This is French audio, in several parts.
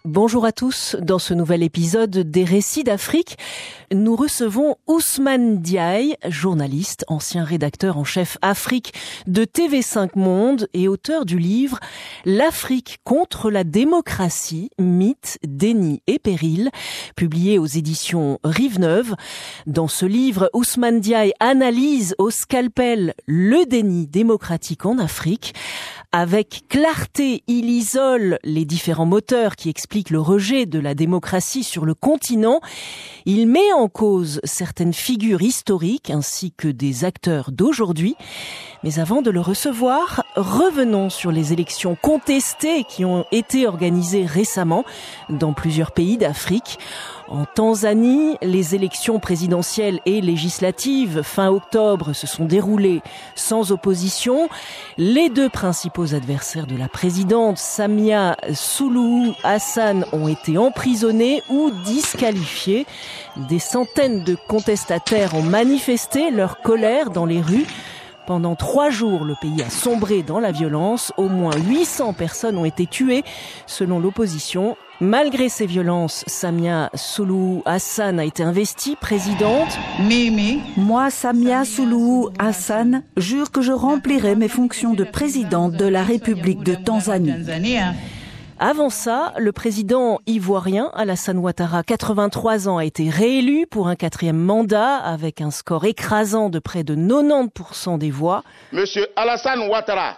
Bonjour à tous. Dans ce nouvel épisode des Récits d'Afrique, nous recevons Ousmane Diaye, journaliste, ancien rédacteur en chef Afrique de TV5 Monde et auteur du livre L'Afrique contre la démocratie, mythes, déni et périls, publié aux éditions Rive Neuve. Dans ce livre, Ousmane Diaye analyse au scalpel le déni démocratique en Afrique. Avec clarté, il isole les différents moteurs qui expliquent le rejet de la démocratie sur le continent. Il met en cause certaines figures historiques ainsi que des acteurs d'aujourd'hui. Mais avant de le recevoir, revenons sur les élections contestées qui ont été organisées récemment dans plusieurs pays d'Afrique. En Tanzanie, les élections présidentielles et législatives fin octobre se sont déroulées sans opposition. Les deux principaux adversaires de la présidente, Samia Suluhu Hassan, ont été emprisonnés ou disqualifiés. Des centaines de contestataires ont manifesté leur colère dans les rues. Pendant 3 jours, le pays a sombré dans la violence. Au moins 800 personnes ont été tuées, selon l'opposition. Malgré ces violences, Samia Suluhu Hassan a été investie présidente. Moi, Samia Suluhu Hassan, jure que je remplirai mes fonctions de présidente de la République de Tanzanie. Avant ça, le président ivoirien Alassane Ouattara, 83 ans, a été réélu pour un 4e mandat avec un score écrasant de près de 90% des voix. Monsieur Alassane Ouattara,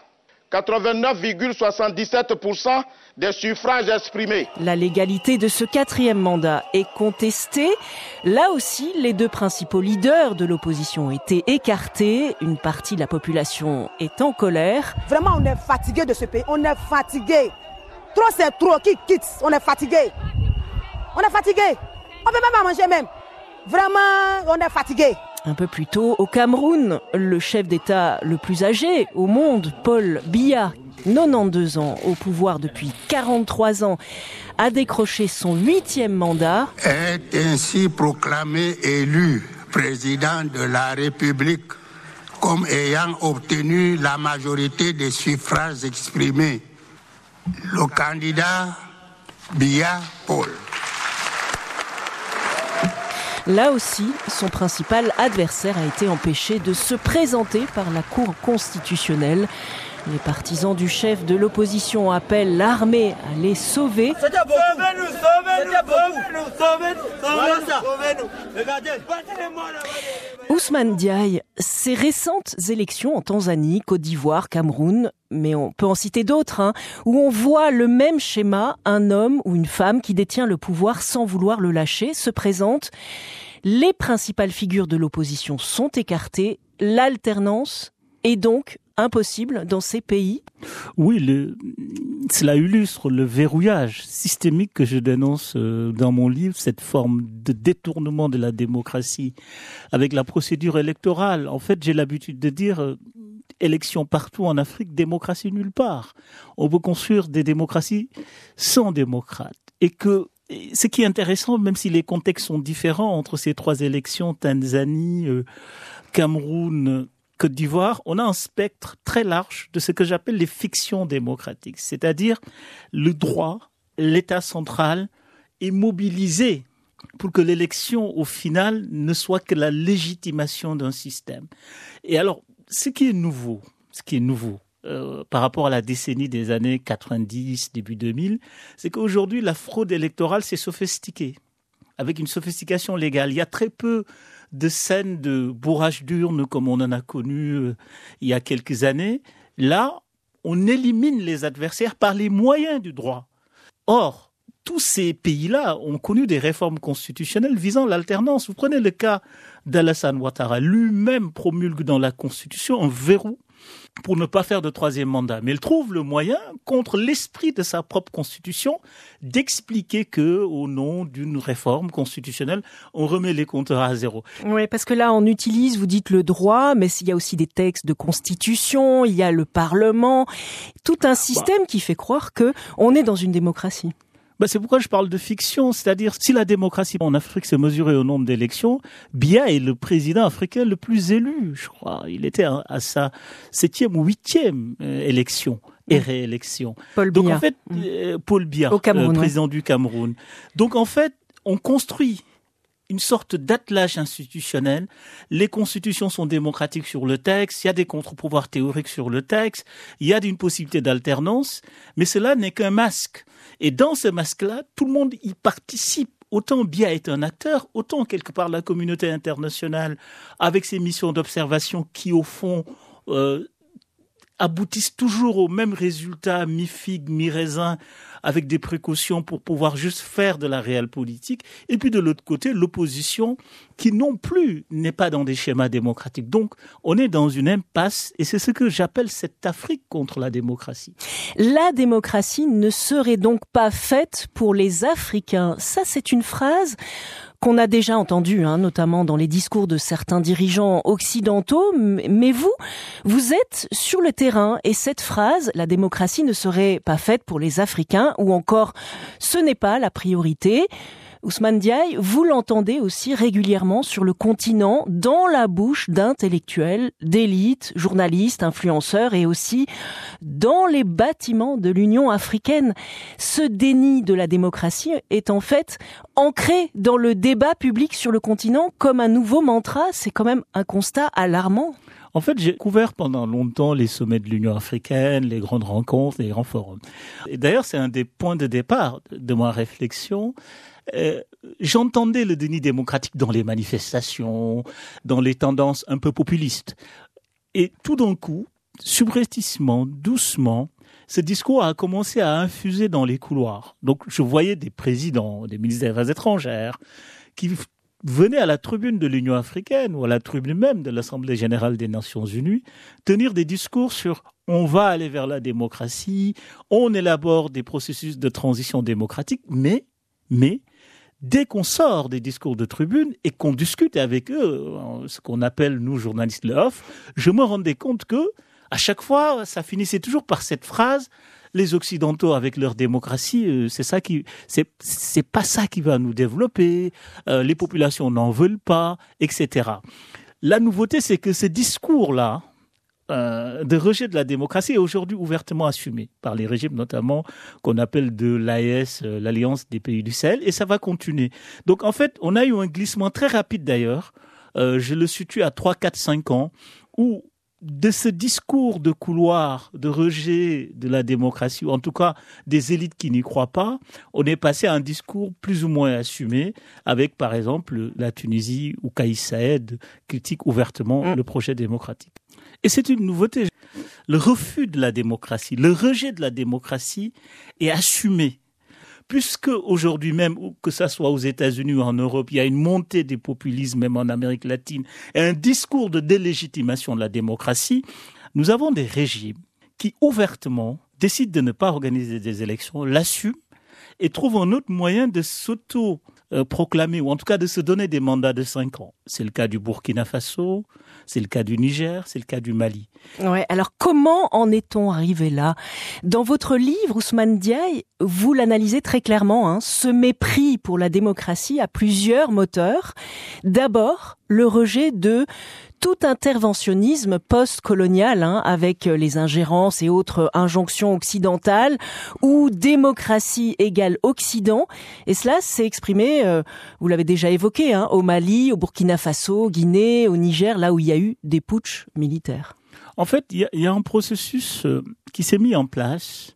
89,77% des suffrages exprimés. La légalité de ce 4e mandat est contestée. Là aussi, les deux principaux leaders de l'opposition ont été écartés. Une partie de la population est en colère. Vraiment, on est fatigué de ce pays. On est fatigué. Trop, c'est trop. Qui quitte? On est fatigué. On est fatigué. On peut même pas manger même. Vraiment, on est fatigué. Un peu plus tôt, au Cameroun, le chef d'État le plus âgé au monde, Paul Biya, 92 ans, au pouvoir depuis 43 ans, a décroché son 8e mandat. Est ainsi proclamé élu président de la République comme ayant obtenu la majorité des suffrages exprimés. Le candidat Biya Paul. Là aussi, son principal adversaire a été empêché de se présenter par la Cour constitutionnelle. Les partisans du chef de l'opposition appellent l'armée à les sauver. Ousmane Diaye, ces récentes élections en Tanzanie, Côte d'Ivoire, Cameroun, mais on peut en citer d'autres, où on voit le même schéma, un homme ou une femme qui détient le pouvoir sans vouloir le lâcher, se présente. Les principales figures de l'opposition sont écartées, l'alternance est donc impossible dans ces pays. Oui, cela illustre le verrouillage systémique que je dénonce dans mon livre, cette forme de détournement de la démocratie avec la procédure électorale. En fait, j'ai l'habitude de dire élection partout en Afrique, démocratie nulle part. On peut construire des démocraties sans démocrates. Et que ce qui est intéressant, même si les contextes sont différents entre ces 3 élections, Tanzanie, Cameroun, Côte d'Ivoire, on a un spectre très large de ce que j'appelle les fictions démocratiques. C'est-à-dire le droit, l'État central est mobilisé pour que l'élection, au final, ne soit que la légitimation d'un système. Et alors, ce qui est nouveau, par rapport à la décennie des années 90, début 2000, c'est qu'aujourd'hui, la fraude électorale s'est sophistiquée, avec une sophistication légale. Il y a très peu de scènes de bourrage d'urnes comme on en a connu il y a quelques années. Là, on élimine les adversaires par les moyens du droit. Or, tous ces pays-là ont connu des réformes constitutionnelles visant l'alternance. Vous prenez le cas d'Alassane Ouattara, lui-même promulgue dans la Constitution un verrou pour ne pas faire de 3e mandat. Mais il trouve le moyen, contre l'esprit de sa propre constitution, d'expliquer que, au nom d'une réforme constitutionnelle, on remet les compteurs à zéro. Oui, parce que là, on utilise, vous dites le droit, mais il y a aussi des textes de constitution, il y a le Parlement, tout un système qui fait croire que on est dans une démocratie. C'est pourquoi je parle de fiction, c'est-à-dire si la démocratie en Afrique se mesurait au nombre d'élections, Biya est le président africain le plus élu, je crois. Il était à sa 7e ou 8e élection. et réélection. Paul Donc Biya. en fait, Paul Biya, Au Cameroun, président du Cameroun. Donc en fait, on construit une sorte d'attelage institutionnel. Les constitutions sont démocratiques sur le texte, il y a des contre-pouvoirs théoriques sur le texte, il y a une possibilité d'alternance, mais cela n'est qu'un masque. Et dans ce masque-là, tout le monde y participe. Autant Biya est un acteur, autant quelque part la communauté internationale, avec ses missions d'observation qui, au fond, aboutissent toujours au même résultat, mi-figue, mi-raisin, avec des précautions pour pouvoir juste faire de la réelle politique. Et puis de l'autre côté, l'opposition qui non plus n'est pas dans des schémas démocratiques. Donc on est dans une impasse et c'est ce que j'appelle cette Afrique contre la démocratie. La démocratie ne serait donc pas faite pour les Africains. Ça, c'est une phrase qu'on a déjà entendue, notamment dans les discours de certains dirigeants occidentaux. Mais vous êtes sur le terrain et cette phrase, la démocratie ne serait pas faite pour les Africains, ou encore, ce n'est pas la priorité. Ousmane Diaye, vous l'entendez aussi régulièrement sur le continent, dans la bouche d'intellectuels, d'élites, journalistes, influenceurs et aussi dans les bâtiments de l'Union africaine. Ce déni de la démocratie est en fait ancré dans le débat public sur le continent comme un nouveau mantra. C'est quand même un constat alarmant. En fait, j'ai couvert pendant longtemps les sommets de l'Union africaine, les grandes rencontres, les grands forums. Et d'ailleurs, c'est un des points de départ de ma réflexion. J'entendais le déni démocratique dans les manifestations, dans les tendances un peu populistes. Et tout d'un coup, subrepticement, doucement, ce discours a commencé à infuser dans les couloirs. Donc, je voyais des présidents, des ministres des Affaires étrangères qui venaient à la tribune de l'Union africaine ou à la tribune même de l'Assemblée générale des Nations unies tenir des discours sur « on va aller vers la démocratie, on élabore des processus de transition démocratique », mais dès qu'on sort des discours de tribune et qu'on discute avec eux, ce qu'on appelle, nous, journalistes, le off, je me rendais compte que, à chaque fois, ça finissait toujours par cette phrase, les Occidentaux avec leur démocratie, c'est pas ça qui va nous développer, les populations n'en veulent pas, etc. La nouveauté, c'est que ce discours-là, de rejet de la démocratie est aujourd'hui ouvertement assumé par les régimes notamment qu'on appelle de l'AES, l'Alliance des pays du Sahel, et ça va continuer. Donc en fait, on a eu un glissement très rapide d'ailleurs, je le situe à 3, 4, 5 ans, où de ce discours de couloir, de rejet de la démocratie, ou en tout cas des élites qui n'y croient pas, on est passé à un discours plus ou moins assumé, avec par exemple la Tunisie où Kais Saïed critique ouvertement le projet démocratique. Et c'est une nouveauté. Le refus de la démocratie, le rejet de la démocratie est assumé. Puisque aujourd'hui même, que ça soit aux États-Unis ou en Europe, il y a une montée des populismes, même en Amérique latine, et un discours de délégitimation de la démocratie, nous avons des régimes qui ouvertement décident de ne pas organiser des élections, l'assument et trouvent un autre moyen de s'auto-proclamer, ou en tout cas de se donner des mandats de 5 ans. C'est le cas du Burkina Faso, c'est le cas du Niger, c'est le cas du Mali. Ouais, alors comment en est-on arrivé là ? Dans votre livre, Ousmane Diaye, vous l'analysez très clairement, ce mépris pour la démocratie a plusieurs moteurs. D'abord, le rejet de tout interventionnisme post-colonial, avec les ingérences et autres injonctions occidentales, où démocratie égale Occident. Et cela s'est exprimé, vous l'avez déjà évoqué, au Mali, au Burkina Faso, au Guinée, au Niger, là où il y a eu des putschs militaires. En fait, il y a un processus qui s'est mis en place.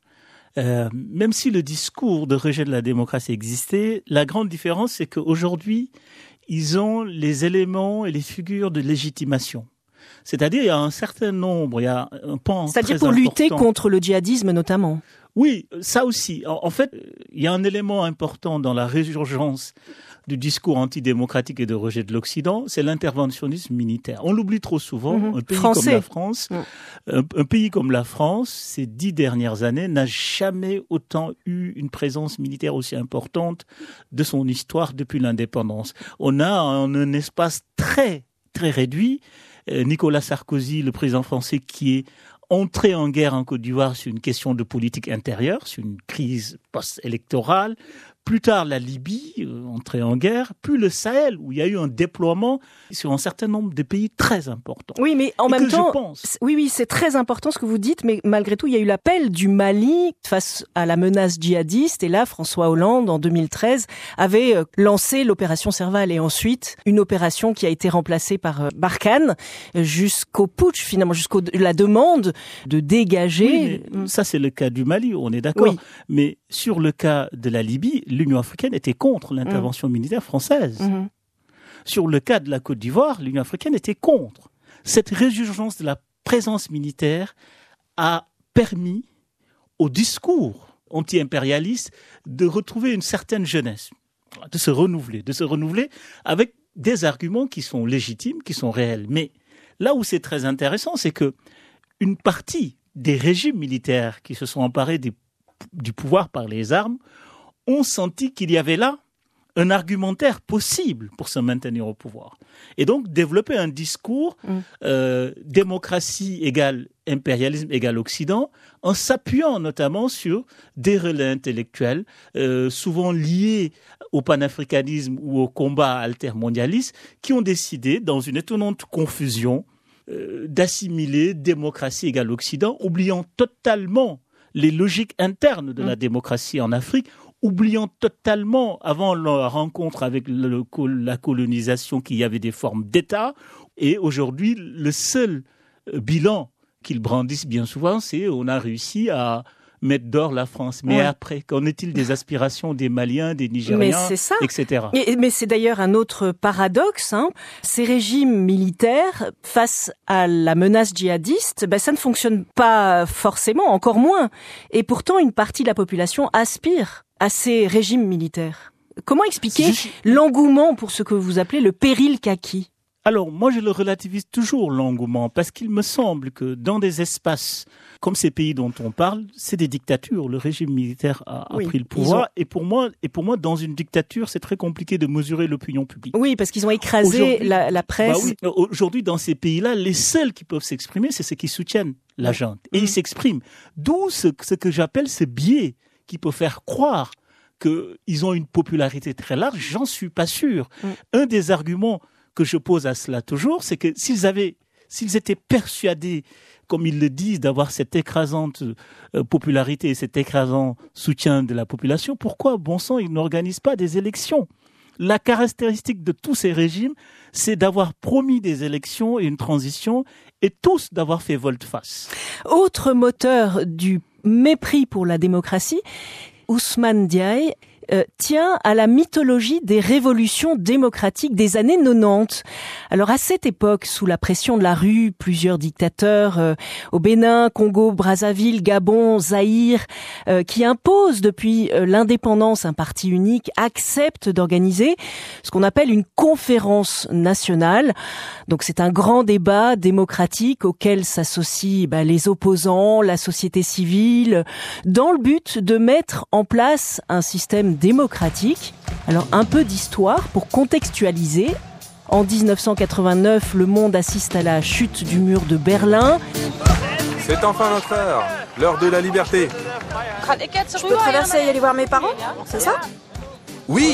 Même si le discours de rejet de la démocratie existait, la grande différence, c'est qu'aujourd'hui, ils ont les éléments et les figures de légitimation. C'est-à-dire, il y a un certain nombre, il y a un pan très important. C'est-à-dire pour lutter contre le djihadisme notamment. Oui, ça aussi. En fait, il y a un élément important dans la résurgence du discours antidémocratique et de rejet de l'Occident, c'est l'interventionnisme militaire. On l'oublie trop souvent. Un pays comme la France, un pays comme la France, ces 10 dernières années, n'a jamais autant eu une présence militaire aussi importante de son histoire depuis l'indépendance. On a en un espace très, très réduit Nicolas Sarkozy, le président français, qui est entré en guerre en Côte d'Ivoire sur une question de politique intérieure, sur une crise post-électorale, plus tard la Libye, entrée en guerre, puis le Sahel, où il y a eu un déploiement sur un certain nombre de pays très importants. Oui, mais en même temps, oui, c'est très important ce que vous dites, mais malgré tout, il y a eu l'appel du Mali face à la menace djihadiste, et là, François Hollande, en 2013, avait lancé l'opération Serval, et ensuite, une opération qui a été remplacée par Barkhane, jusqu'au putsch, finalement, jusqu'à la demande de dégager... Oui, ça, c'est le cas du Mali, on est d'accord. Oui. Mais sur le cas de la Libye, l'Union africaine était contre l'intervention militaire française. Sur le cas de la Côte d'Ivoire, l'Union africaine était contre. Cette résurgence de la présence militaire a permis au discours anti-impérialiste de retrouver une certaine jeunesse, de se renouveler avec des arguments qui sont légitimes, qui sont réels. Mais là où c'est très intéressant, c'est que une partie des régimes militaires qui se sont emparés du pouvoir par les armes ont senti qu'il y avait là un argumentaire possible pour se maintenir au pouvoir. Et donc, développer un discours démocratie égale impérialisme égale Occident, en s'appuyant notamment sur des relais intellectuels, souvent liés au panafricanisme ou au combat altermondialiste, qui ont décidé, dans une étonnante confusion, d'assimiler démocratie égale Occident, oubliant totalement les logiques internes de la démocratie en Afrique, oubliant totalement, avant la rencontre avec la colonisation, qu'il y avait des formes d'État. Et aujourd'hui, le seul bilan qu'ils brandissent bien souvent, c'est on a réussi à mettre d'or la France. Mais après, qu'en est-il des aspirations des Maliens, des Nigériens, etc. Mais c'est d'ailleurs un autre paradoxe. Ces régimes militaires, face à la menace djihadiste, ça ne fonctionne pas forcément, encore moins. Et pourtant, une partie de la population aspire à ces régimes militaires. Comment expliquer l'engouement pour ce que vous appelez le péril kaki ? Alors, moi, je le relativise toujours, l'engouement, parce qu'il me semble que dans des espaces comme ces pays dont on parle, c'est des dictatures. Le régime militaire a pris le pouvoir. Et pour moi, dans une dictature, c'est très compliqué de mesurer l'opinion publique. Oui, parce qu'ils ont écrasé la presse. Aujourd'hui, dans ces pays-là, les seuls qui peuvent s'exprimer, c'est ceux qui soutiennent la junte. Et ils s'expriment. D'où ce que j'appelle ce biais qui peut faire croire qu'ils ont une popularité très large. J'en suis pas sûr. Un des arguments que je pose à cela toujours, c'est que s'ils étaient persuadés, comme ils le disent, d'avoir cette écrasante popularité et cet écrasant soutien de la population, pourquoi, bon sang, ils n'organisent pas des élections ? La caractéristique de tous ces régimes, c'est d'avoir promis des élections et une transition, et tous d'avoir fait volte-face. Autre moteur du mépris pour la démocratie, Ousmane Diaye tient à la mythologie des révolutions démocratiques des années 90. Alors à cette époque, sous la pression de la rue, plusieurs dictateurs au Bénin, Congo, Brazzaville, Gabon, Zaïre, qui imposent depuis l'indépendance un parti unique, acceptent d'organiser ce qu'on appelle une conférence nationale. Donc c'est un grand débat démocratique auquel s'associent les opposants, la société civile, dans le but de mettre en place un système démocratique. Alors un peu d'histoire pour contextualiser. En 1989, le monde assiste à la chute du mur de Berlin. C'est enfin notre heure, l'heure de la liberté. Je peux traverser et aller voir mes parents, c'est ça ? Oui.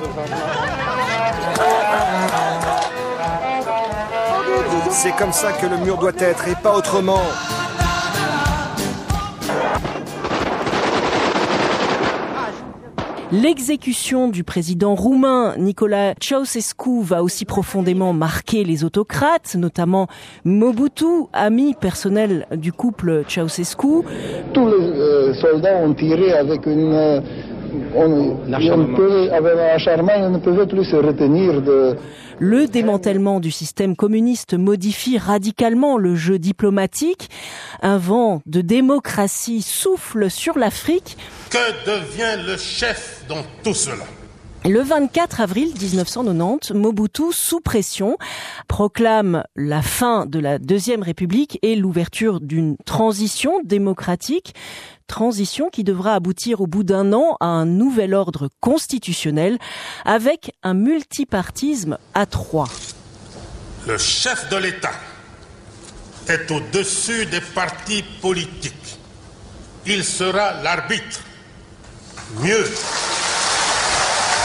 C'est comme ça que le mur doit être et pas autrement. L'exécution du président roumain Nicolae Ceausescu va aussi profondément marquer les autocrates, notamment Mobutu, ami personnel du couple Ceausescu. Tous les soldats ont tiré avec un acharnement, on ne pouvait plus se retenir de... Le démantèlement du système communiste modifie radicalement le jeu diplomatique. Un vent de démocratie souffle sur l'Afrique. Que devient le chef dans tout cela ? Le 24 avril 1990, Mobutu, sous pression, proclame la fin de la Deuxième République et l'ouverture d'une transition démocratique. Transition qui devra aboutir au bout d'un an à un nouvel ordre constitutionnel avec un multipartisme à 3. Le chef de l'État est au-dessus des partis politiques. Il sera l'arbitre. Mieux,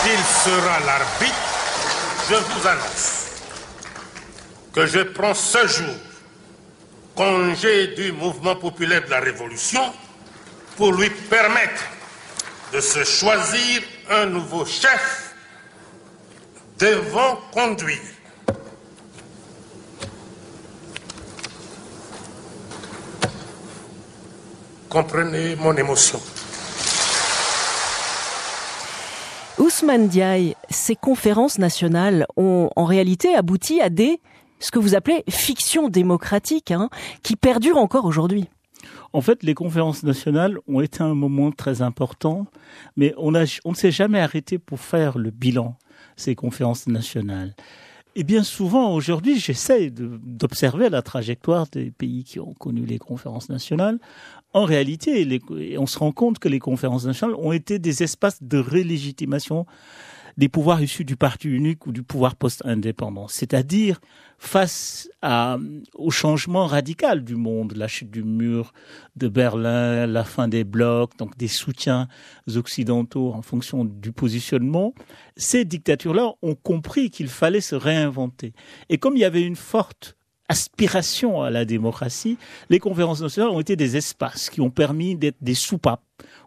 qu'il sera l'arbitre, je vous annonce que je prends ce jour congé du mouvement populaire de la Révolution pour lui permettre de se choisir un nouveau chef devant conduire. Comprenez mon émotion. Ousmane Diaye, ces conférences nationales ont en réalité abouti à ce que vous appelez fictions démocratiques, qui perdurent encore aujourd'hui. En fait, les conférences nationales ont été un moment très important, mais on ne s'est jamais arrêté pour faire le bilan, ces conférences nationales. Et bien souvent, aujourd'hui, j'essaie d'observer la trajectoire des pays qui ont connu les conférences nationales. En réalité, on se rend compte que les conférences nationales ont été des espaces de relégitimation des pouvoirs issus du parti unique ou du pouvoir post-indépendant. C'est-à-dire, face au changement radical du monde, la chute du mur de Berlin, la fin des blocs, donc des soutiens occidentaux en fonction du positionnement, ces dictatures-là ont compris qu'il fallait se réinventer. Et comme il y avait une forte aspiration à la démocratie, les conférences nationales ont été des espaces qui ont permis d'être des soupapes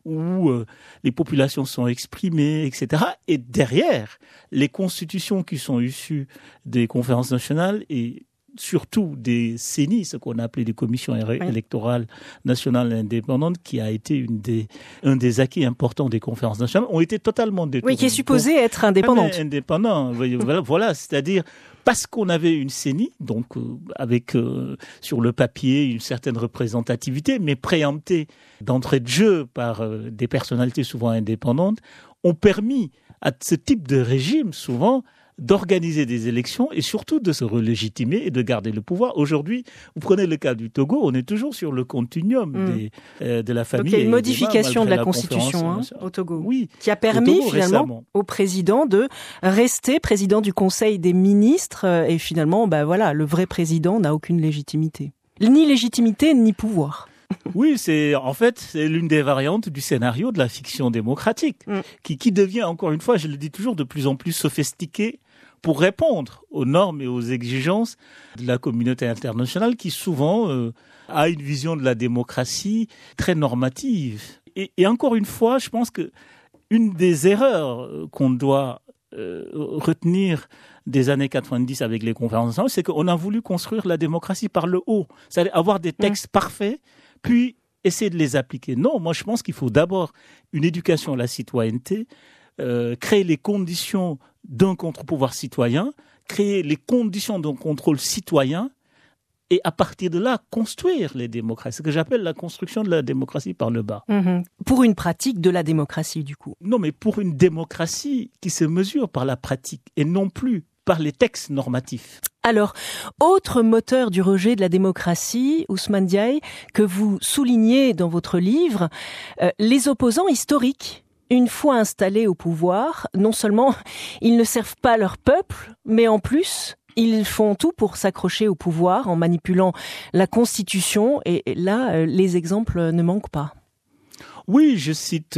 où les populations sont exprimées, etc. Et derrière, les constitutions qui sont issues des conférences nationales et surtout des CENI, ce qu'on a appelé des commissions électorales nationales indépendantes, qui a été un des acquis importants des conférences nationales, ont été totalement détournés. Oui, qui est supposée être indépendante. Indépendant, voilà, c'est-à-dire parce qu'on avait une CENI, donc avec sur le papier une certaine représentativité, mais préemptée d'entrée de jeu par des personnalités souvent indépendantes, ont permis à ce type de régime souvent d'organiser des élections et surtout de se relégitimer et de garder le pouvoir. Aujourd'hui, vous prenez le cas du Togo, on est toujours sur le continuum de la famille. Donc il y a une modification de la Constitution au Togo, qui a permis finalement au président de rester président du Conseil des ministres et finalement, le vrai président n'a aucune légitimité. Ni légitimité, ni pouvoir. Oui, c'est l'une des variantes du scénario de la fiction démocratique, qui devient, encore une fois, je le dis toujours, de plus en plus sophistiquée pour répondre aux normes et aux exigences de la communauté internationale qui souvent a une vision de la démocratie très normative. Et encore une fois, je pense que une des erreurs qu'on doit retenir des années 90 avec les conférences nationales, c'est qu'on a voulu construire la démocratie par le haut, c'est-à-dire avoir des textes parfaits, puis essayer de les appliquer. Non, moi je pense qu'il faut d'abord une éducation à la citoyenneté, créer les conditions d'un contre-pouvoir citoyen, créer les conditions d'un contrôle citoyen, et à partir de là, construire les démocraties. Ce que j'appelle la construction de la démocratie par le bas. Pour une pratique de la démocratie, du coup. Non, mais pour une démocratie qui se mesure par la pratique et non plus par les textes normatifs. Alors, autre moteur du rejet de la démocratie, Ousmane Diaye, que vous soulignez dans votre livre, les opposants historiques. Une fois installés au pouvoir, non seulement ils ne servent pas leur peuple, mais en plus, ils font tout pour s'accrocher au pouvoir en manipulant la Constitution. Et là, les exemples ne manquent pas. Oui, je cite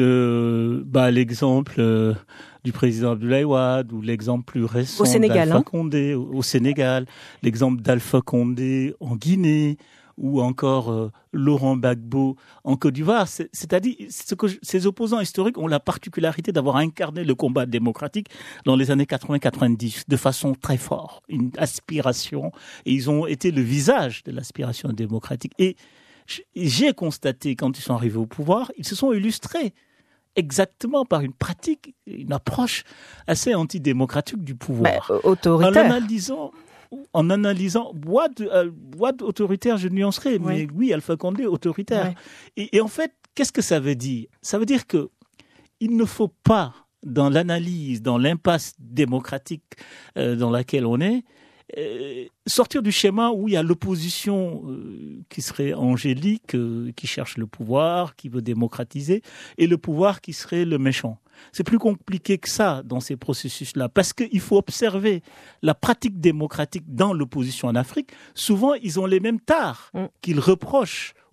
l'exemple du président Abdoulaye Wade ou l'exemple plus récent d'Alpha Condé au Sénégal, l'exemple d'Alpha Condé en Guinée ou encore Laurent Gbagbo en Côte d'Ivoire. C'est-à-dire que ces opposants historiques ont la particularité d'avoir incarné le combat démocratique dans les années 80-90 de façon très forte, une aspiration, et ils ont été le visage de l'aspiration démocratique. Et j'ai constaté, quand ils sont arrivés au pouvoir, ils se sont illustrés exactement par une pratique, une approche assez antidémocratique du pouvoir. Autoritaire. En analysant, Wade autoritaire, je nuancerai, mais oui, Alpha Condé autoritaire. Ouais. Et en fait, qu'est-ce que ça veut dire ? Ça veut dire que il ne faut pas, dans l'analyse, dans l'impasse démocratique dans laquelle on est, sortir du schéma où il y a l'opposition qui serait angélique, qui cherche le pouvoir, qui veut démocratiser, et le pouvoir qui serait le méchant. C'est plus compliqué que ça dans ces processus-là, parce qu'il faut observer la pratique démocratique dans l'opposition en Afrique. Souvent, ils ont les mêmes tares qu'ils reprochent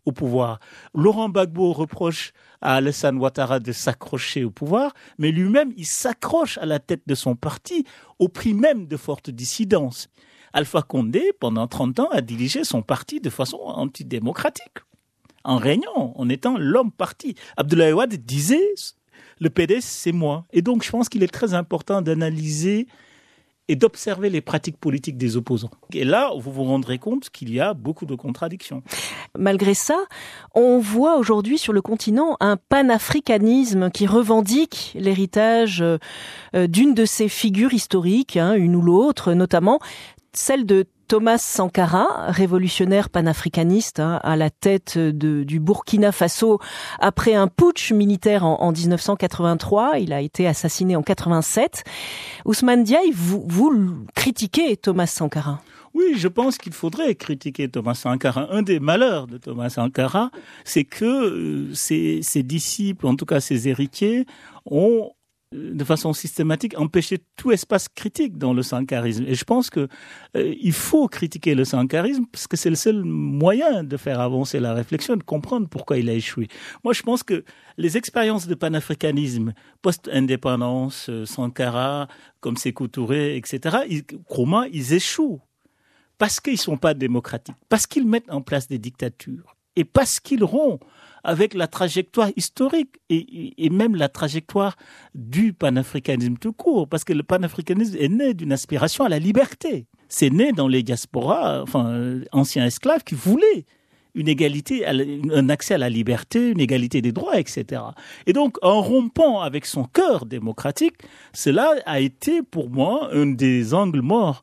au pouvoir. Laurent Gbagbo reproche à Alassane Ouattara de s'accrocher au pouvoir, mais lui-même, il s'accroche à la tête de son parti au prix même de fortes dissidences. Alpha Condé, pendant 30 ans, a dirigé son parti de façon antidémocratique, en régnant, en étant l'homme parti. Abdoulaye Wade disait « le PDS, c'est moi ». Et donc, je pense qu'il est très important d'analyser et d'observer les pratiques politiques des opposants. Et là, vous vous rendrez compte qu'il y a beaucoup de contradictions. Malgré ça, on voit aujourd'hui sur le continent un panafricanisme qui revendique l'héritage d'une de ces figures historiques, une ou l'autre, notamment celle de Thomas Sankara, révolutionnaire panafricaniste à la tête du Burkina Faso après un putsch militaire en 1983. Il a été assassiné en 87. Ousmane Diaye, vous critiquez Thomas Sankara. Oui, je pense qu'il faudrait critiquer Thomas Sankara. Un des malheurs de Thomas Sankara, c'est que ses disciples, en tout cas ses héritiers, ont de façon systématique empêcher tout espace critique dans le sankarisme. Et je pense que il faut critiquer le sankarisme parce que c'est le seul moyen de faire avancer la réflexion, de comprendre pourquoi il a échoué. Moi, je pense que les expériences de panafricanisme, post-indépendance, Sankara, comme Sékou Touré, etc., Nkrumah, ils échouent parce qu'ils sont pas démocratiques, parce qu'ils mettent en place des dictatures et parce qu'ils rompent avec la trajectoire historique et même la trajectoire du panafricanisme tout court, parce que le panafricanisme est né d'une aspiration à la liberté. C'est né dans les diasporas, anciens esclaves qui voulaient une égalité, un accès à la liberté, une égalité des droits, etc. Et donc, en rompant avec son cœur démocratique, cela a été pour moi un des angles morts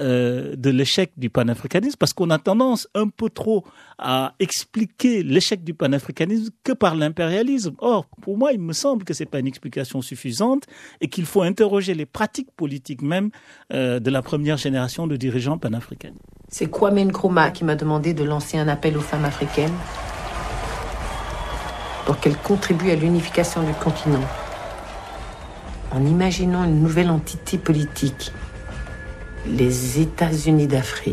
de l'échec du panafricanisme, parce qu'on a tendance un peu trop à expliquer l'échec du panafricanisme que par l'impérialisme. Or, pour moi, il me semble que c'est pas une explication suffisante et qu'il faut interroger les pratiques politiques même de la première génération de dirigeants panafricains. C'est Kwame Nkrumah qui m'a demandé de lancer un appel aux femmes africaines pour qu'elles contribuent à l'unification du continent en imaginant une nouvelle entité politique, les États-Unis d'Afrique.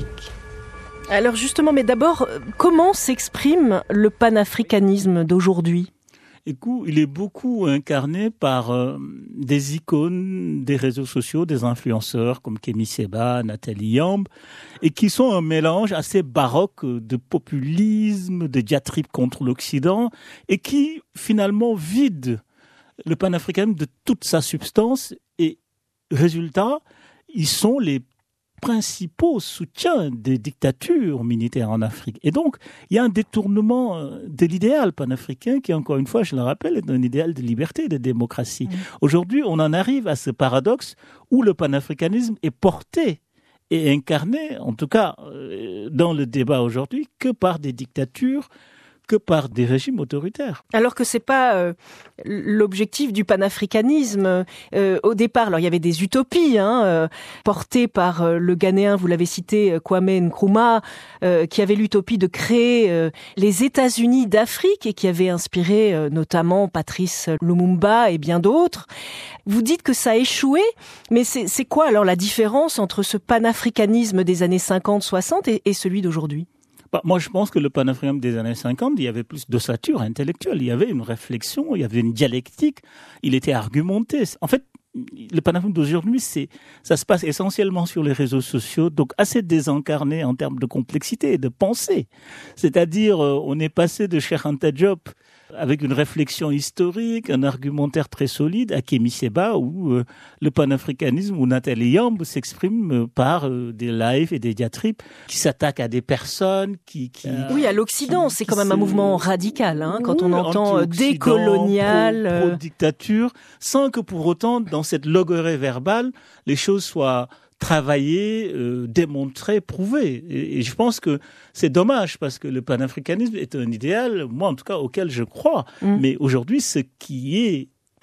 Alors justement, mais d'abord, comment s'exprime le panafricanisme d'aujourd'hui ? Écoute, il est beaucoup incarné par des icônes des réseaux sociaux, des influenceurs comme Kémy Séba, Nathalie Yamb, et qui sont un mélange assez baroque de populisme, de diatribe contre l'Occident, et qui finalement vident le panafricanisme de toute sa substance. Et résultat, ils sont les principaux soutiens des dictatures militaires en Afrique. Et donc, il y a un détournement de l'idéal panafricain qui, encore une fois, je le rappelle, est un idéal de liberté et de démocratie. Aujourd'hui, on en arrive à ce paradoxe où le panafricanisme est porté et incarné, en tout cas dans le débat aujourd'hui, que par des dictatures, que par des régimes autoritaires. Alors que c'est pas l'objectif du panafricanisme. Au départ, alors il y avait des utopies portées par le Ghanéen, vous l'avez cité, Kwame Nkrumah, qui avait l'utopie de créer les États-Unis d'Afrique et qui avait inspiré notamment Patrice Lumumba et bien d'autres. Vous dites que ça a échoué, mais c'est quoi alors la différence entre ce panafricanisme des années 50-60 et celui d'aujourd'hui ? Moi, je pense que le panafricanisme des années 50, il y avait plus d'ossature intellectuelle. Il y avait une réflexion, il y avait une dialectique. Il était argumenté. En fait, le panafricanisme d'aujourd'hui, ça se passe essentiellement sur les réseaux sociaux, donc assez désincarné en termes de complexité et de pensée. C'est-à-dire, on est passé de Cheikh Anta Diop avec une réflexion historique, un argumentaire très solide, à Kémy Séba, où le panafricanisme, où Nathalie Yamb s'exprime par des lives et des diatribes qui s'attaquent à des personnes Oui, à l'Occident, c'est quand même un mouvement radical, quand on entend décolonial, pro-dictature, sans que pour autant, dans cette logorrhée verbale, les choses soient travailler, démontrer, prouver. Et je pense que c'est dommage parce que le panafricanisme est un idéal, moi en tout cas, auquel je crois. Mais aujourd'hui, ce qui est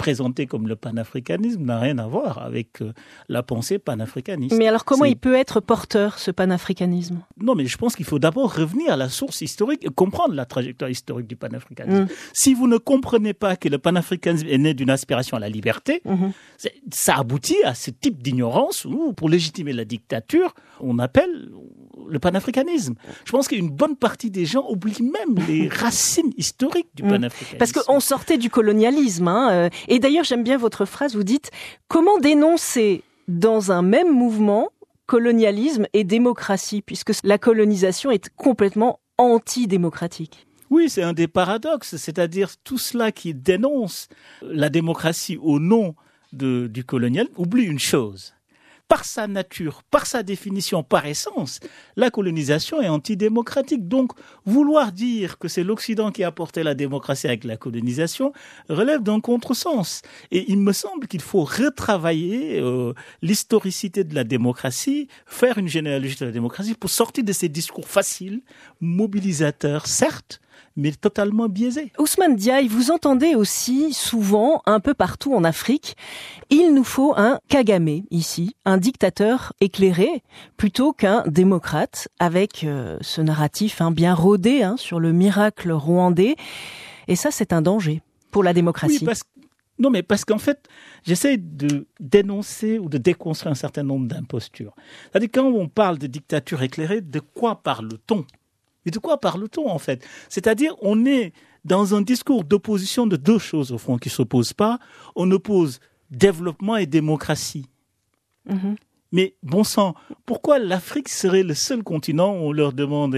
présenté comme le panafricanisme n'a rien à voir avec la pensée panafricaniste. Mais alors comment il peut être porteur, ce panafricanisme ? Non, mais je pense qu'il faut d'abord revenir à la source historique et comprendre la trajectoire historique du panafricanisme. Si vous ne comprenez pas que le panafricanisme est né d'une aspiration à la liberté, ça aboutit à ce type d'ignorance où, pour légitimer la dictature, on appelle le panafricanisme. Je pense qu'une bonne partie des gens oublient même les racines historiques du panafricanisme. Parce qu'on sortait du colonialisme. Et d'ailleurs, j'aime bien votre phrase, vous dites « Comment dénoncer dans un même mouvement colonialisme et démocratie ?» puisque la colonisation est complètement antidémocratique. Oui, c'est un des paradoxes, c'est-à-dire tout cela qui dénonce la démocratie au nom du colonialisme oublie une chose. Par sa nature, par sa définition, par essence, la colonisation est antidémocratique. Donc, vouloir dire que c'est l'Occident qui a apporté la démocratie avec la colonisation relève d'un contresens. Et il me semble qu'il faut retravailler l'historicité de la démocratie, faire une généalogie de la démocratie pour sortir de ces discours faciles, mobilisateurs, certes, mais totalement biaisé. Ousmane Diaye, vous entendez aussi souvent, un peu partout en Afrique, il nous faut un Kagame ici, un dictateur éclairé, plutôt qu'un démocrate, avec ce narratif bien rodé sur le miracle rwandais. Et ça, c'est un danger pour la démocratie. Oui, parce qu'en fait, j'essaie de dénoncer ou de déconstruire un certain nombre d'impostures. C'est-à-dire, quand on parle de dictature éclairée, de quoi parle-t-on ? Et de quoi parle-t-on, en fait ? C'est-à-dire, on est dans un discours d'opposition de deux choses, au fond, qui ne s'opposent pas. On oppose développement et démocratie. Mais, bon sang, pourquoi l'Afrique serait le seul continent où on leur demande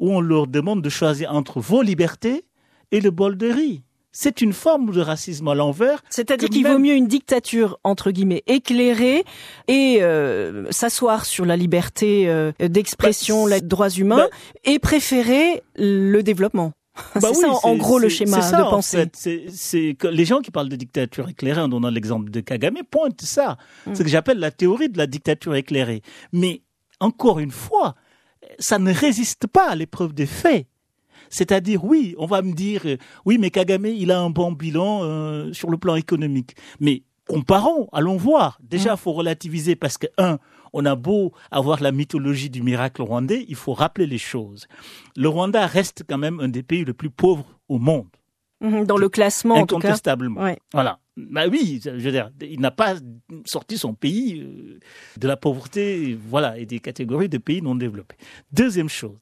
de choisir entre vos libertés et le bol de riz ? C'est une forme de racisme à l'envers. C'est-à-dire qu'il vaut mieux une dictature, entre guillemets, éclairée et s'asseoir sur la liberté d'expression, les droits humains, et préférer le développement. C'est ça, en gros, le schéma de pensée. En fait. C'est que les gens qui parlent de dictature éclairée, en donnant l'exemple de Kagame, pointent ça. C'est ce que j'appelle la théorie de la dictature éclairée. Mais, encore une fois, ça ne résiste pas à l'épreuve des faits. C'est-à-dire, oui, on va me dire, oui, mais Kagame, il a un bon bilan sur le plan économique. Mais comparons, allons voir. Déjà, il faut relativiser parce que, on a beau avoir la mythologie du miracle rwandais, il faut rappeler les choses. Le Rwanda reste quand même un des pays les plus pauvres au monde. Dans le classement, en tout cas. Incontestablement. Ouais. Voilà. Bah oui, je veux dire, il n'a pas sorti son pays de la pauvreté, et des catégories de pays non développés. Deuxième chose.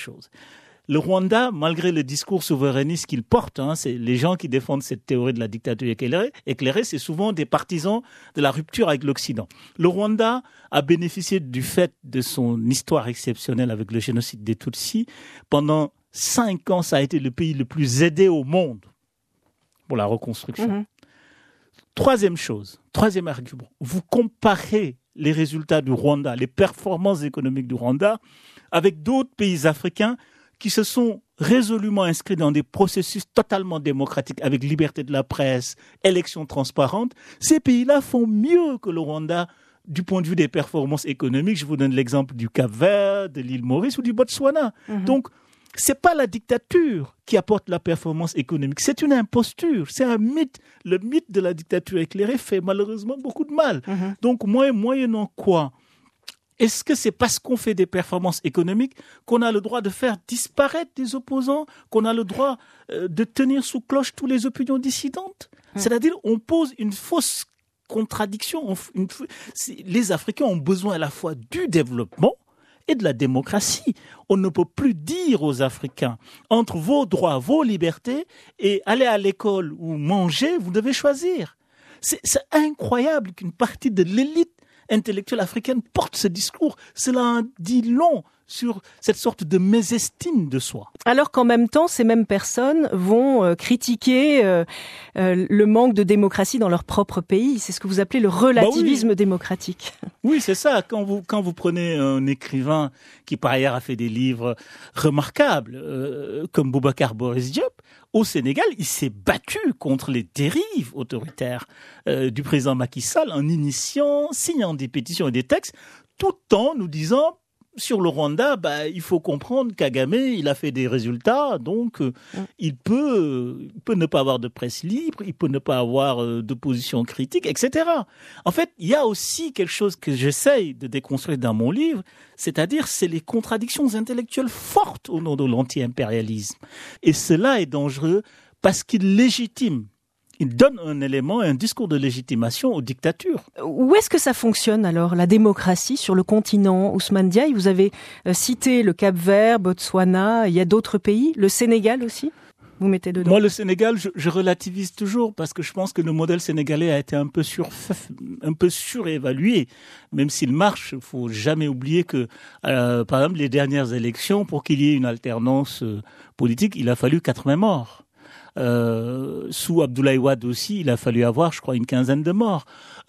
Le Rwanda, malgré le discours souverainiste qu'il porte, c'est les gens qui défendent cette théorie de la dictature éclairée, c'est souvent des partisans de la rupture avec l'Occident. Le Rwanda a bénéficié du fait de son histoire exceptionnelle avec le génocide des Tutsis. Pendant 5 ans, ça a été le pays le plus aidé au monde pour la reconstruction. Troisième argument, vous comparez les résultats du Rwanda, les performances économiques du Rwanda avec d'autres pays africains qui se sont résolument inscrits dans des processus totalement démocratiques avec liberté de la presse, élections transparentes. Ces pays-là font mieux que le Rwanda du point de vue des performances économiques. Je vous donne l'exemple du Cap-Vert, de l'île Maurice ou du Botswana. Donc, c'est pas la dictature qui apporte la performance économique, c'est une imposture, c'est un mythe. Le mythe de la dictature éclairée fait malheureusement beaucoup de mal. Donc, moyennant quoi ? Est-ce que c'est parce qu'on fait des performances économiques qu'on a le droit de faire disparaître des opposants, qu'on a le droit de tenir sous cloche toutes les opinions dissidentes ? C'est-à-dire, on pose une fausse contradiction. Les Africains ont besoin à la fois du développement et de la démocratie. On ne peut plus dire aux Africains, entre vos droits, vos libertés, et aller à l'école ou manger, vous devez choisir. C'est incroyable qu'une partie de l'élite intellectuelle africaine porte ce discours. Cela en dit long sur cette sorte de mésestime de soi. Alors qu'en même temps, ces mêmes personnes vont critiquer le manque de démocratie dans leur propre pays. C'est ce que vous appelez le relativisme démocratique. Oui, c'est ça. Quand vous prenez un écrivain qui par ailleurs a fait des livres remarquables, comme Boubacar Boris Diop, au Sénégal, il s'est battu contre les dérives autoritaires du président Macky Sall en signant des pétitions et des textes, tout en nous disant sur le Rwanda, il faut comprendre Kagame, il a fait des résultats, donc il peut ne pas avoir de presse libre, il peut ne pas avoir d'opposition critique, etc. En fait, il y a aussi quelque chose que j'essaye de déconstruire dans mon livre, c'est-à-dire c'est les contradictions intellectuelles fortes au nom de l'anti-impérialisme. Et cela est dangereux parce qu'il légitime. Il donne un élément, un discours de légitimation aux dictatures. Où est-ce que ça fonctionne alors, la démocratie sur le continent? Ousmane Diaye, vous avez cité le Cap-Vert, Botswana, il y a d'autres pays, le Sénégal aussi? Vous mettez dedans? Moi, le Sénégal, je relativise toujours parce que je pense que le modèle sénégalais a été un peu surévalué. Même s'il marche, il faut jamais oublier que, par exemple, les dernières élections, pour qu'il y ait une alternance politique, il a fallu 80 morts. Sous Abdoulaye Wade aussi, il a fallu avoir, je crois, une quinzaine de morts.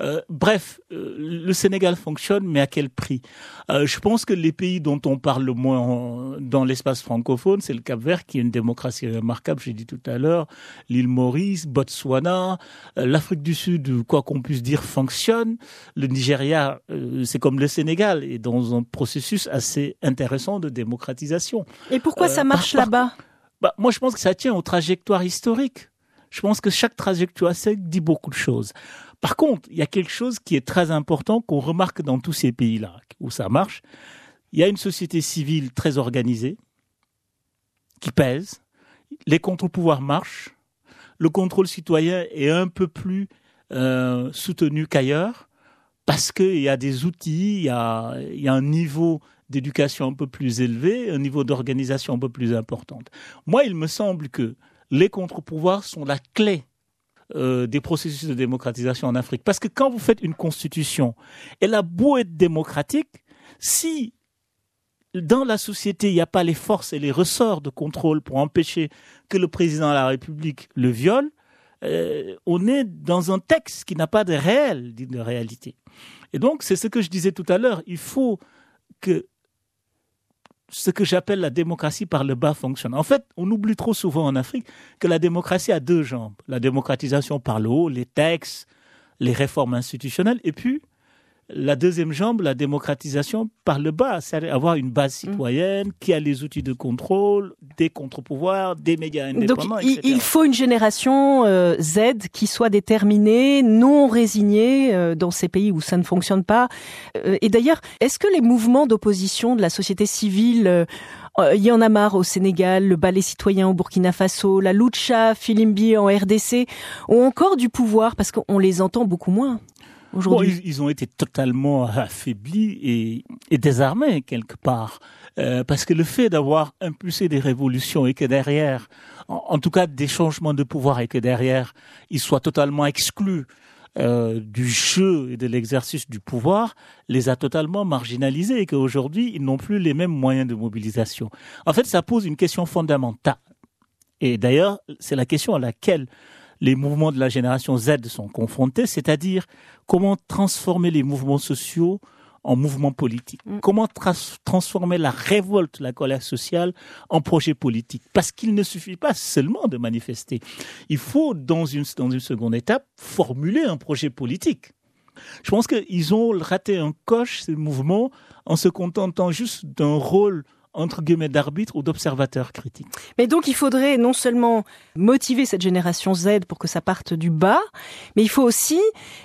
Le Sénégal fonctionne, mais à quel prix? Je pense que les pays dont on parle le moins dans l'espace francophone, c'est le Cap-Vert, qui est une démocratie remarquable, j'ai dit tout à l'heure, l'île Maurice, Botswana, l'Afrique du Sud, quoi qu'on puisse dire, fonctionne. Le Nigeria, c'est comme le Sénégal, est dans un processus assez intéressant de démocratisation. Et pourquoi ça marche là-bas? Moi, je pense que ça tient aux trajectoires historiques. Je pense que chaque trajectoire historique dit beaucoup de choses. Par contre, il y a quelque chose qui est très important qu'on remarque dans tous ces pays-là, où ça marche. Il y a une société civile très organisée, qui pèse. Les contre-pouvoirs marchent. Le contrôle citoyen est un peu plus soutenu qu'ailleurs, parce qu'il y a des outils, il y a un niveau d'éducation un peu plus élevé, un niveau d'organisation un peu plus importante. Moi, il me semble que les contre-pouvoirs sont la clé des processus de démocratisation en Afrique. Parce que quand vous faites une constitution, elle a beau être démocratique, si dans la société, il n'y a pas les forces et les ressorts de contrôle pour empêcher que le président de la République le viole, on est dans un texte qui n'a pas de réalité. Et donc, c'est ce que je disais tout à l'heure, il faut que ce que j'appelle la démocratie par le bas fonctionne. En fait, on oublie trop souvent en Afrique que la démocratie a deux jambes. La démocratisation par le haut, les textes, les réformes institutionnelles, et puis la deuxième jambe, la démocratisation par le bas, c'est-à-dire avoir une base citoyenne qui a les outils de contrôle, des contre-pouvoirs, des médias indépendants, donc, etc. Il faut une génération Z qui soit déterminée, non résignée dans ces pays où ça ne fonctionne pas. Et d'ailleurs, est-ce que les mouvements d'opposition de la société civile, il y en a marre au Sénégal, le Ballet citoyen au Burkina Faso, la Lucha Filimbi en RDC, ont encore du pouvoir parce qu'on les entend beaucoup moins? Bon, ils ont été totalement affaiblis et désarmés quelque part. Parce que le fait d'avoir impulsé des révolutions et que derrière, en tout cas des changements de pouvoir et que derrière, ils soient totalement exclus du jeu et de l'exercice du pouvoir, les a totalement marginalisés et qu'aujourd'hui, ils n'ont plus les mêmes moyens de mobilisation. En fait, ça pose une question fondamentale. Et d'ailleurs, c'est la question à laquelle les mouvements de la génération Z sont confrontés, c'est-à-dire comment transformer les mouvements sociaux en mouvements politiques. Comment transformer la révolte, la colère sociale en projet politique. Parce qu'il ne suffit pas seulement de manifester. Il faut, dans une seconde étape, formuler un projet politique. Je pense qu'ils ont raté un coche, ces mouvements, en se contentant juste d'un rôle entre guillemets d'arbitre ou d'observateur critique. Mais donc il faudrait non seulement motiver cette génération Z pour que ça parte du bas, mais il faut aussi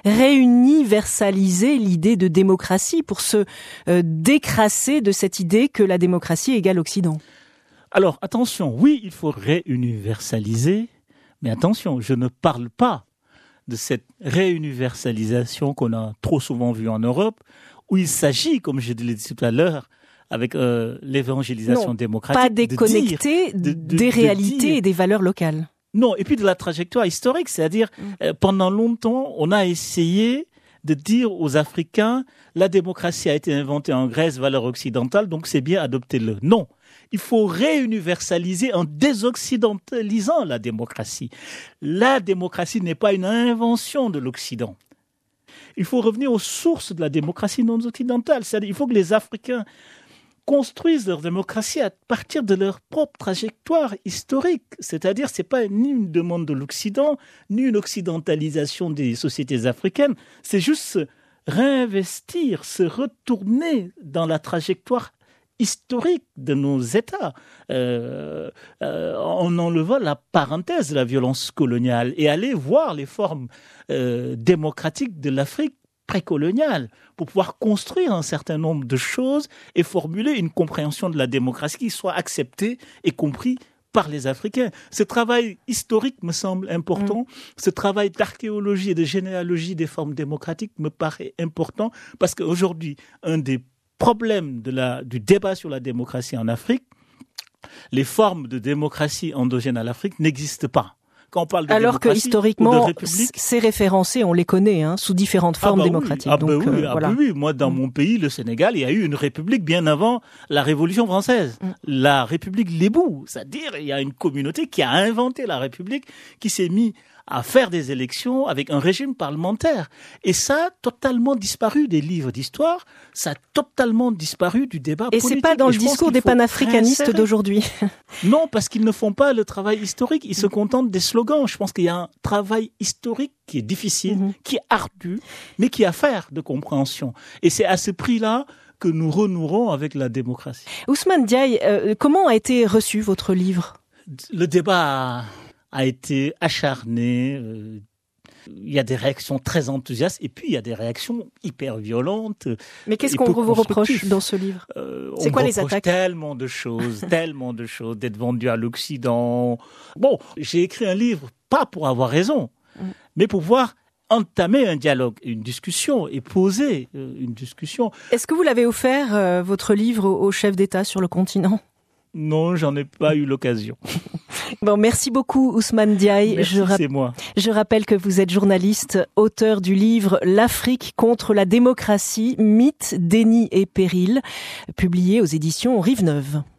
réuniversaliser l'idée de démocratie pour se décrasser de cette idée que la démocratie égale Occident. Alors attention, oui, il faut réuniversaliser, mais attention, je ne parle pas de cette réuniversalisation qu'on a trop souvent vue en Europe, où il s'agit, comme je l'ai dit tout à l'heure, avec l'évangélisation démocratique. Pas déconnecté des réalités et des valeurs locales. Non, et puis de la trajectoire historique, c'est-à-dire pendant longtemps, on a essayé de dire aux Africains, la démocratie a été inventée en Grèce, valeur occidentale, donc c'est bien, adoptez-le. Non, il faut réuniversaliser en désoccidentalisant la démocratie. La démocratie n'est pas une invention de l'Occident. Il faut revenir aux sources de la démocratie non occidentale, c'est-à-dire il faut que les Africains construisent leur démocratie à partir de leur propre trajectoire historique. C'est-à-dire, c'est pas ni une demande de l'Occident, ni une occidentalisation des sociétés africaines. C'est juste se réinvestir, se retourner dans la trajectoire historique de nos États, en enlevant la parenthèse de la violence coloniale et aller voir les formes démocratiques de l'Afrique précoloniale pour pouvoir construire un certain nombre de choses et formuler une compréhension de la démocratie qui soit acceptée et comprise par les Africains. Ce travail historique me semble important. Ce travail d'archéologie et de généalogie des formes démocratiques me paraît important parce qu'aujourd'hui, un des problèmes du débat sur la démocratie en Afrique, les formes de démocratie endogène à l'Afrique n'existent pas. Quand on parle de alors que historiquement, république, ces référencés, on les connaît, sous différentes formes démocratiques. Oui. Moi, dans mon pays, le Sénégal, il y a eu une république bien avant la Révolution française. La République Lébou, c'est-à-dire il y a une communauté qui a inventé la République, qui s'est mise à faire des élections avec un régime parlementaire. Et ça a totalement disparu des livres d'histoire, ça a totalement disparu du débat politique. Et c'est pas dans le discours des panafricanistes d'aujourd'hui. Non, parce qu'ils ne font pas le travail historique, ils se contentent des slogans. Je pense qu'il y a un travail historique qui est difficile, qui est ardu, mais qui a affaire de compréhension. Et c'est à ce prix-là que nous renouerons avec la démocratie. Ousmane Diaye, comment a été reçu votre livre ? Le débat a été acharné, il y a des réactions très enthousiastes et puis il y a des réactions hyper violentes. Mais qu'est-ce qu'on vous reproche dans ce livre ? C'est quoi les attaques ? Tellement de choses, d'être vendu à l'Occident. Bon, j'ai écrit un livre pas pour avoir raison, mais pour pouvoir entamer un dialogue, une discussion et poser une discussion. Est-ce que vous l'avez offert, votre livre, au chef d'État sur le continent ? Non, j'en ai pas eu l'occasion. Bon, merci beaucoup Ousmane Diaye. Merci, c'est moi. Je rappelle que vous êtes journaliste, auteur du livre L'Afrique contre la démocratie, mythes, déni et périls, publié aux éditions Rive Neuve.